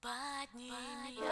Подними.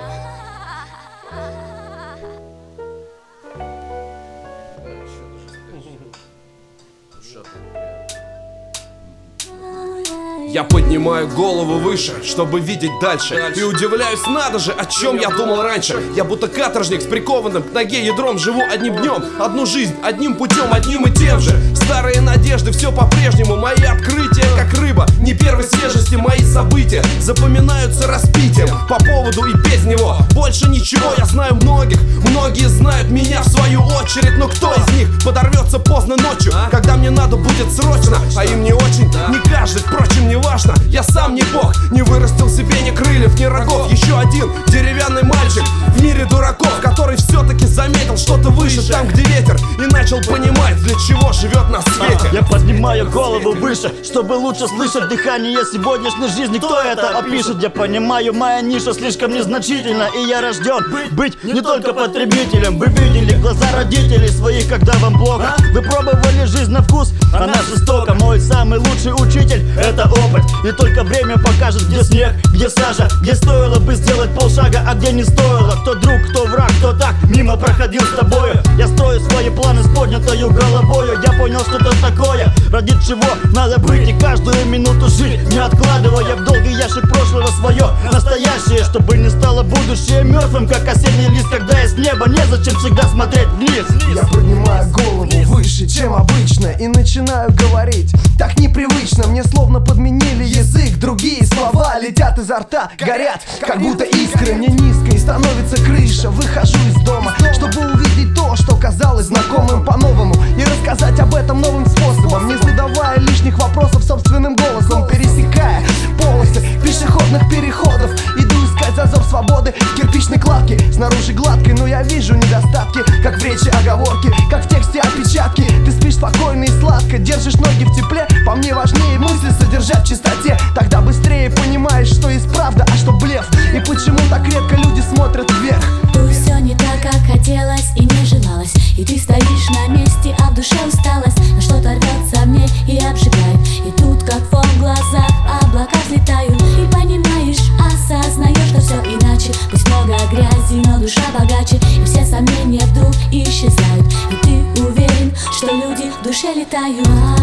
Я поднимаю голову выше, чтобы видеть дальше. И удивляюсь, надо же, о чем я думал раньше. Я будто каторжник с прикованным к ноге ядром. Живу одним днем, одну жизнь, одним путем, одним и тем же. Старые надежды, все по-прежнему. Мои открытия, как рыба, не первой свежести. Мои события запоминаются распитием. По поводу и без него больше ничего. Я знаю многих, многие знают меня в свою очередь. Но кто из них подорвется поздно ночью, когда мне надо будет срочно? А им не очень, не каждый, впрочем, не важно. Я сам не бог, не вырастил себе ни крыльев, ни рогов. Еще один деревянный мальчик в мире дураков, который все-таки заметил что-то выше, там, где ветер, и начал понимать, для чего живет на свете. Я поднимаю голову выше, чтобы лучше слышать дыхание сегодняшней жизни. Кто это опишет? Я понимаю, моя ниша слишком незначительна, и я рожден быть не только потребителем. Вы видели глаза родителей своих, когда вам плохо. Вы пробовали жизнь на вкус, она жестока. Мой самый лучший учитель — это опыт. И только время покажет, где снег, где сажа, где стоило бы сделать полшага, а где не стоило. Кто друг, кто враг, кто так мимо проходил с тобою. Я строю свои планы с поднятою головою. Я понял, что это такое, ради чего надо быть и каждую минуту жить, не откладывая в долгий ящик прошлого свое настоящее, чтобы не стало будущее мертвым, как осенний лист, когда из неба незачем всегда смотреть вниз. Я поднимаю голову выше, чем обычно, и начинаю говорить так непривычно. Мне словно подменили язык, другие слова летят изо рта, горят, как будто искры. Мне низко и становится крыша. Выхожу из дома, чтобы увидеть то, что казалось знакомым по-новому, и рассказать об этом новым способом, не задавая лишних вопросов собственным голосом. Пересекая полосы пешеходных переходов, иду искать зазор свободы в кирпичной кладке. Снаружи гладкой, но я вижу недостатки, как в речи оговорки, как в тексте опечатки. Ты спишь спокойно и сладко, держишь ноги в тепле. По мне важнее мысли содержать в чистоте. Тогда быстрее понимаешь, что есть правда, а что блеф, и почему так редко люди смотрят вверх. Пусть все не так, как хотелось и не желалось, и ты стоишь на месте, а в душе усталость. Но что-то рвется в ней и обжигает, и тут как фон в глазах облака взлетают. И понимаешь, осознаешь, что все иначе. Пусть много грязи, но душа богаче, и все сомнения вдруг исчезают. И ты уверен, что люди в душе летают.